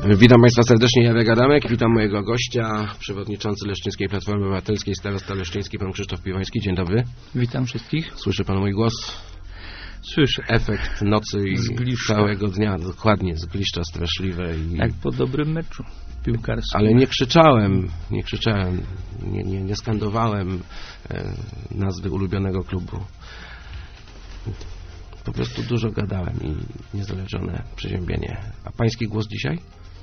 Witam Państwa serdecznie, Jarek Adamek. Witam mojego gościa, przewodniczący Leszczyńskiej Platformy Obywatelskiej, starosta leszczyński, pan Krzysztof Piwoński. Dzień dobry. Witam wszystkich. Słyszy pan mój głos? Słyszę. Efekt nocy i całego dnia, dokładnie, zgliszcza straszliwe. Jak po dobrym meczu piłkarskim. Ale nie krzyczałem, nie skandowałem nazwy ulubionego klubu. Po prostu dużo gadałem i niezależne przeziębienie. A pański głos dzisiaj?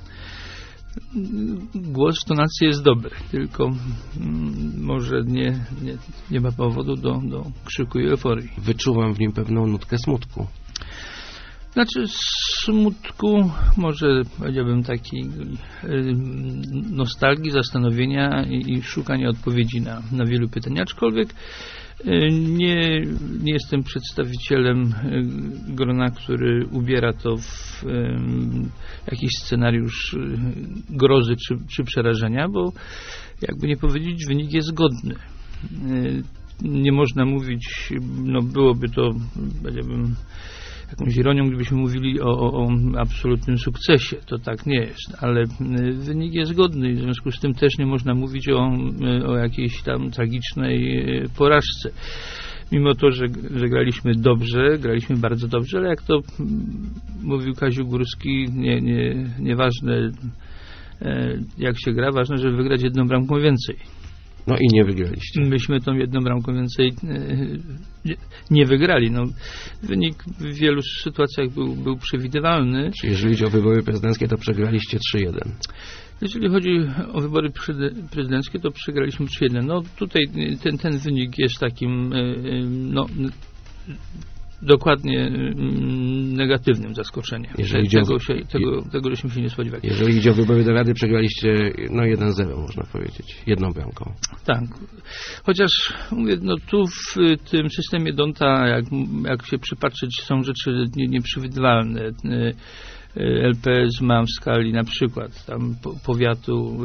Głos w tonacji jest dobry, tylko może nie ma powodu do krzyku i euforii. Wyczuwam w nim pewną nutkę smutku. Znaczy smutku, może powiedziałbym takiej nostalgii, zastanowienia i szukania odpowiedzi na wielu pytań. Aczkolwiek nie jestem przedstawicielem grona, który ubiera to w jakiś scenariusz grozy czy przerażenia, bo jakby nie powiedzieć, wynik jest godny. Nie można mówić, byłoby to, powiedziałbym, jakąś ironią, gdybyśmy mówili o absolutnym sukcesie. To tak nie jest, ale wynik jest godny i w związku z tym też nie można mówić o jakiejś tam tragicznej porażce. Mimo to, że graliśmy bardzo dobrze, ale jak to mówił Kaziu Górski, nieważne jak się gra, ważne, żeby wygrać jedną bramką więcej. No i nie wygraliście. Myśmy tą jedną bramką więcej nie wygrali. Wynik w wielu sytuacjach był przewidywalny. Czyli jeżeli chodzi o wybory prezydenckie, to przegraliście 3-1. Jeżeli chodzi o wybory prezydenckie, to przegraliśmy 3-1. Tutaj ten wynik jest takim dokładnie negatywnym zaskoczeniem. Tego żeśmy się nie spodziewali. Jeżeli idzie o wybory do Rady, przegraliście 1-0, można powiedzieć. Jedną bramką. Tak. Chociaż mówię, tu w tym systemie Donta, jak się przypatrzeć, są rzeczy nieprzewidywalne. LPS ma w skali na przykład tam powiatu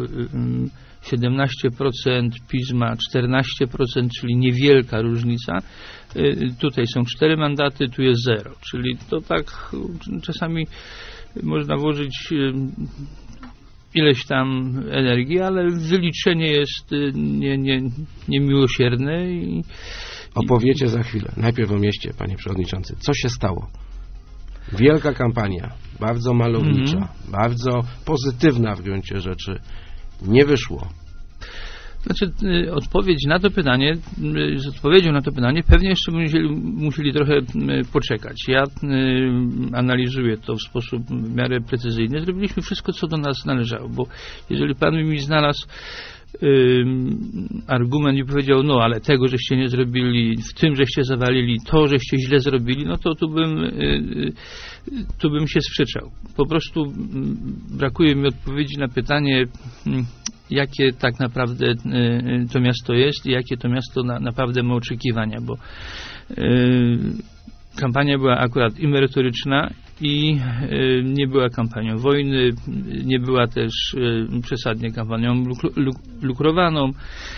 17%, PiS ma 14%, czyli niewielka różnica. Tutaj są 4 mandaty, tu jest 0. Czyli to tak czasami można włożyć ileś tam energii, ale wyliczenie jest niemiłosierne. Opowiecie za chwilę. Najpierw o mieście, panie przewodniczący. Co się stało? Wielka kampania, bardzo malownicza, bardzo pozytywna w gruncie rzeczy. Nie wyszło. Znaczy, odpowiedzią na to pytanie pewnie jeszcze musieli trochę poczekać. Ja analizuję to w sposób w miarę precyzyjny. Zrobiliśmy wszystko, co do nas należało, bo jeżeli pan mi znalazł argument i powiedział, ale tego żeście nie zrobili, w tym żeście zawalili, to żeście źle zrobili, to tu bym się sprzeczał. Po prostu brakuje mi odpowiedzi na pytanie, jakie tak naprawdę to miasto jest i jakie to miasto naprawdę ma oczekiwania, bo kampania była akurat i merytoryczna i nie była kampanią wojny, nie była też przesadnie kampanią lukrowaną,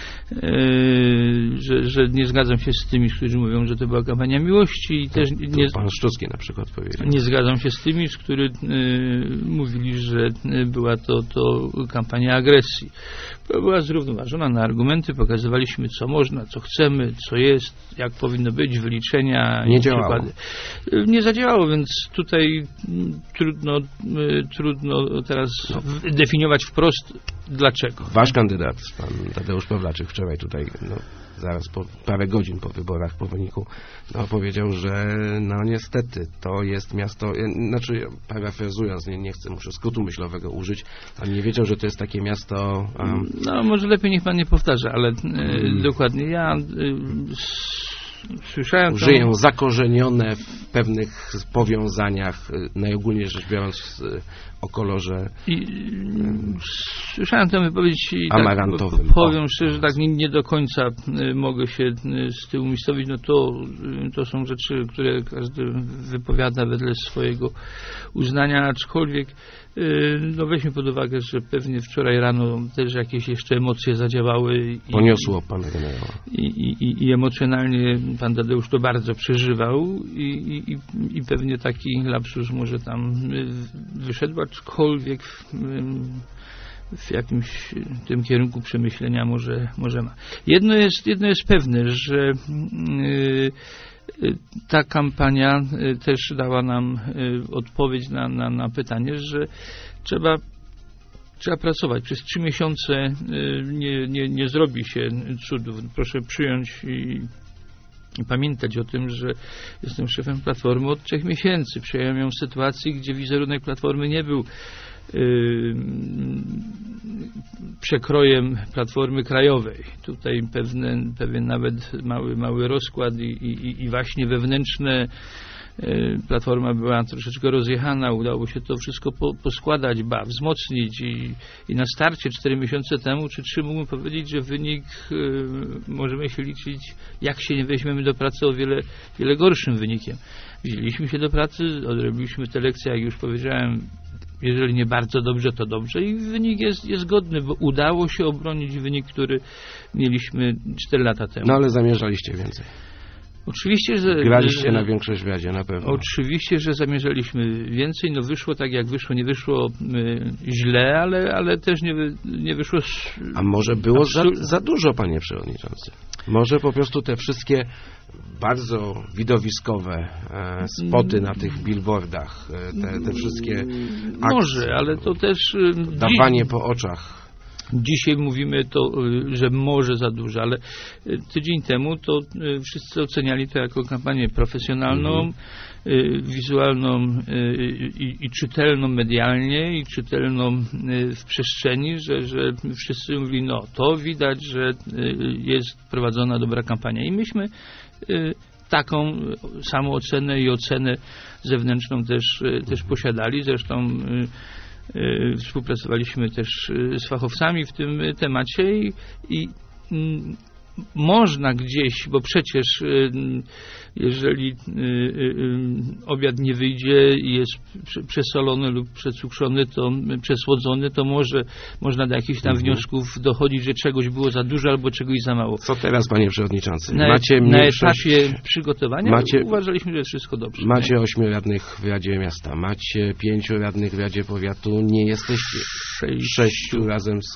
że nie zgadzam się z tymi, którzy mówią, że to była kampania miłości i też pan Szczucki na przykład powiedział. Nie zgadzam się z tymi, którzy mówili, że była to kampania agresji. Była zrównoważona na argumenty, pokazywaliśmy co można, co chcemy, co jest, jak powinno być, wyliczenia nie i działało. przykłady. Nie zadziałało, więc tutaj trudno teraz definiować wprost dlaczego. Wasz kandydat, pan Tadeusz Pawlaczyk, wczoraj tutaj, zaraz po parę godzin po wyborach, po wyniku, powiedział, że niestety to jest miasto, parafrazując, nie chcę, muszę skrótu myślowego użyć, ale nie wiedział, że to jest takie miasto... może lepiej niech pan nie powtarza, ale dokładnie ja słyszałem... Żyją zakorzenione w pewnych powiązaniach, najogólniej rzecz biorąc o kolorze słyszałem tę wypowiedź i amarantowym. Powiem szczerze, że tak nie do końca mogę się z tyłu umiejscowić. To są rzeczy, które każdy wypowiada wedle swojego uznania, aczkolwiek weźmy pod uwagę, że pewnie wczoraj rano też jakieś jeszcze emocje zadziałały. Poniosło pana generała. I emocjonalnie pan Tadeusz to bardzo przeżywał i pewnie taki lapsus może tam wyszedł, aczkolwiek w jakimś tym kierunku przemyślenia może ma. Jedno jest pewne, że ta kampania też dała nam odpowiedź na pytanie, że trzeba pracować. Przez 3 miesiące nie zrobi się cudów. Proszę przyjąć i pamiętać o tym, że jestem szefem Platformy od 3 miesięcy. Przejąłem ją w sytuacji, gdzie wizerunek Platformy nie był przekrojem Platformy krajowej. Tutaj pewien nawet mały rozkład i właśnie wewnętrzne. Platforma była troszeczkę rozjechana, udało się to wszystko poskładać, wzmocnić i na starcie 4 miesiące temu, czy 3 mógłbym powiedzieć, że wynik możemy się liczyć, jak się nie weźmiemy do pracy, o wiele gorszym wynikiem. Wzięliśmy się do pracy, odrobiliśmy te lekcje, jak już powiedziałem, jeżeli nie bardzo dobrze, to dobrze i wynik jest godny, bo udało się obronić wynik, który mieliśmy 4 lata temu. No ale zamierzaliście więcej. Oczywiście, że graliście na większość w Radzie, na pewno. Oczywiście, że zamierzaliśmy więcej. No wyszło tak, jak wyszło. Nie wyszło źle, ale też nie wyszło. A może było za dużo, panie przewodniczący? Może po prostu te wszystkie bardzo widowiskowe spoty na tych billboardach, te wszystkie akcje, może, ale to też dawanie po oczach. Dzisiaj mówimy to, że może za dużo, ale tydzień temu to wszyscy oceniali to jako kampanię profesjonalną, wizualną i czytelną medialnie i czytelną w przestrzeni, że wszyscy mówili, no to widać, że jest prowadzona dobra kampania. I myśmy taką samą ocenę i ocenę zewnętrzną też posiadali. Zresztą współpracowaliśmy też z fachowcami w tym temacie i można gdzieś, bo przecież jeżeli obiad nie wyjdzie i jest przesolony lub przecukrzony, to przesłodzony, to można do jakichś tam wniosków dochodzić, że czegoś było za dużo albo czegoś za mało. Co teraz, panie przewodniczący? Na etapie przygotowania uważaliśmy, że jest wszystko dobrze. Macie 8 radnych w Radzie Miasta, macie 5 radnych w Radzie Powiatu, nie jesteście 6 razem z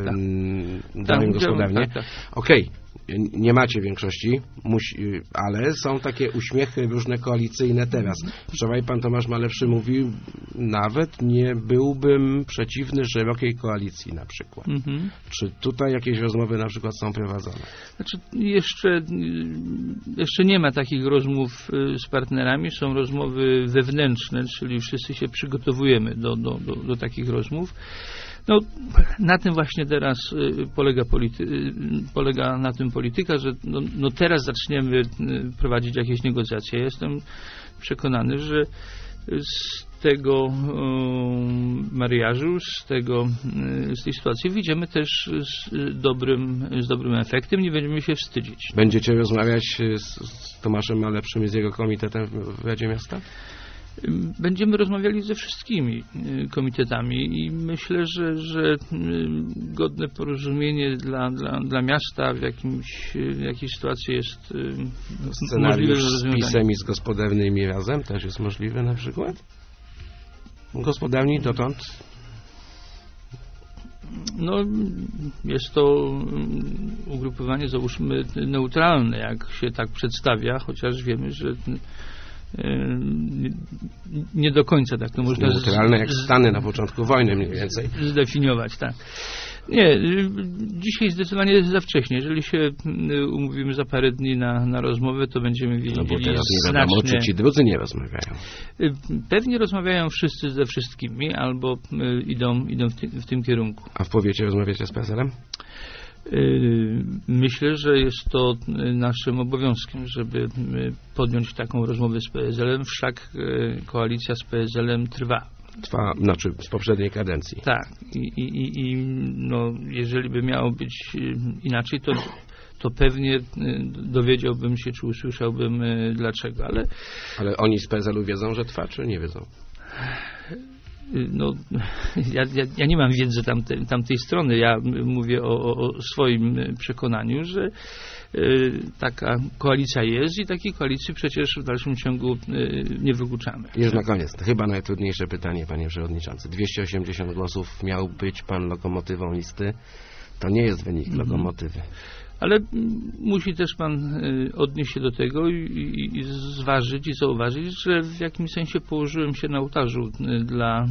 danym gospodarnie. Okej. Nie macie większości, ale są takie uśmiechy różne koalicyjne teraz. Wczoraj pan Tomasz Malewszy mówił, nawet nie byłbym przeciwny szerokiej koalicji na przykład. Czy tutaj jakieś rozmowy na przykład są prowadzone? Znaczy jeszcze nie ma takich rozmów z partnerami, są rozmowy wewnętrzne, czyli wszyscy się przygotowujemy do takich rozmów. No, na tym właśnie teraz polega na tym polityka, że no teraz zaczniemy prowadzić jakieś negocjacje. Ja jestem przekonany, że z tego mariażu, z tej sytuacji wyjdziemy też z dobrym efektem, nie będziemy się wstydzić. Będziecie rozmawiać z Tomaszem Malewszym i z jego komitetem w Radzie Miasta? Będziemy rozmawiali ze wszystkimi komitetami i myślę, że godne porozumienie dla miasta w jakiejś sytuacji jest możliwe do rozwiązania. Z PiS-em i z gospodarnymi razem też jest możliwe na przykład? Gospodarni dotąd? No, jest to ugrupowanie, załóżmy, neutralne, jak się tak przedstawia, chociaż wiemy, że nie do końca tak to można neutralne jak Stany na początku wojny mniej więcej zdefiniować, tak. Nie, dzisiaj zdecydowanie jest za wcześnie. Jeżeli się umówimy za parę dni na rozmowę, to będziemy wiedzieli. No bo teraz nie wiadomo, czy ci drudzy nie rozmawiają. Pewnie rozmawiają wszyscy ze wszystkimi, albo idą w tym kierunku. A w powiecie rozmawiacie z PSL-em? Myślę, że jest to naszym obowiązkiem, żeby podjąć taką rozmowę z PSL-em, wszak koalicja z PSL-em trwa. Znaczy z poprzedniej kadencji. Tak. I no, jeżeli by miało być inaczej, to pewnie dowiedziałbym się, czy usłyszałbym dlaczego. Ale oni z PSL-u wiedzą, że trwa, czy nie wiedzą? No, ja nie mam wiedzy tamtej strony. Ja mówię o swoim przekonaniu, taka koalicja jest i takiej koalicji przecież w dalszym ciągu nie wykluczamy. Już na koniec, to chyba najtrudniejsze pytanie, panie przewodniczący. 280 głosów miał być pan lokomotywą listy. To nie jest wynik lokomotywy. Ale musi też pan odnieść się do tego i zważyć i zauważyć, że w jakimś sensie położyłem się na ołtarzu dla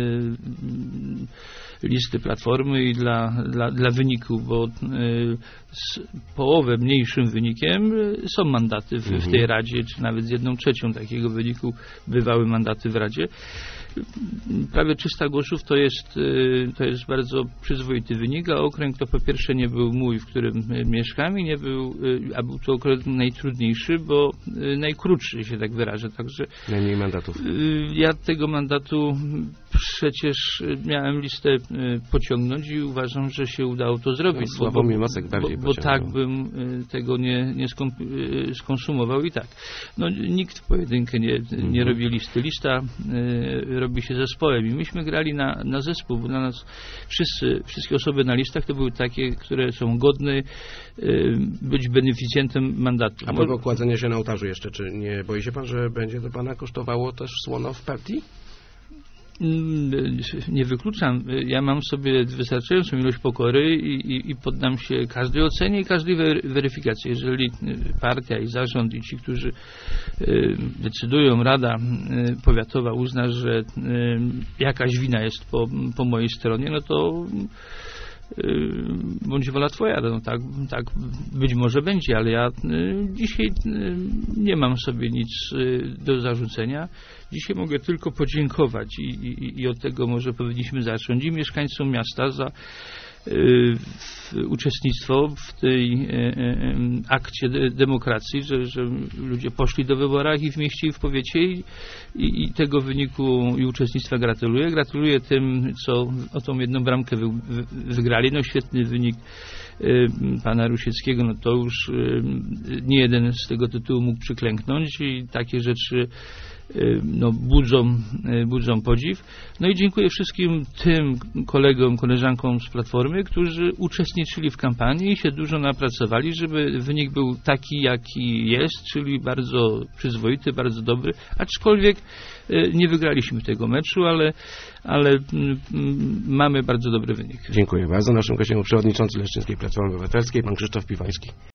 listy Platformy i dla wyniku, bo z połowę mniejszym wynikiem są mandaty w tej Radzie, czy nawet z 1/3 takiego wyniku bywały mandaty w Radzie. Prawie 300 głosów to jest bardzo przyzwoity wynik, a okręg to po pierwsze nie był mój, w którym mieszkam i nie był, a był to okręg najtrudniejszy, bo najkrótszy, się tak wyrażę. Także najmniej mandatów. Ja tego mandatu przecież miałem listę pociągnąć i uważam, że się udało to zrobić. Sławomir Mosek bardziej bo tak bym tego nie skonsumował i tak. No, nikt w pojedynkę nie robi listy. Lista robi się zespołem i myśmy grali na zespół, bo dla nas wszystkie osoby na listach to były takie, które są godne być beneficjentem mandatu. A propos kładzenia się na ołtarzu jeszcze, czy nie boi się pan, że będzie to pana kosztowało też słono w partii? Nie wykluczam. Ja mam sobie wystarczającą ilość pokory i poddam się każdej ocenie i każdej weryfikacji. Jeżeli partia i zarząd i ci, którzy decydują, Rada Powiatowa uzna, że jakaś wina jest po mojej stronie, no to bądź wola twoja, no tak być może będzie, ale ja dzisiaj nie mam sobie nic do zarzucenia. Dzisiaj mogę tylko podziękować i od tego może powinniśmy zacząć i mieszkańcom miasta za uczestnictwo w tej akcie demokracji, że ludzie poszli do wyborach i w mieście, i w powiecie i tego wyniku i uczestnictwa gratuluję. Gratuluję tym, co o tą jedną bramkę wygrali. No świetny wynik pana Rusieckiego, no to już nie jeden z tego tytułu mógł przyklęknąć i takie rzeczy no, budzą podziw. No i dziękuję wszystkim tym kolegom, koleżankom z Platformy, którzy uczestniczyli w kampanii i się dużo napracowali, żeby wynik był taki, jaki jest, czyli bardzo przyzwoity, bardzo dobry, aczkolwiek nie wygraliśmy tego meczu, ale mamy bardzo dobry wynik. Dziękuję bardzo. Naszym gościem był przewodniczący Leszczyńskiej Platformy Obywatelskiej, pan Krzysztof Piwoński.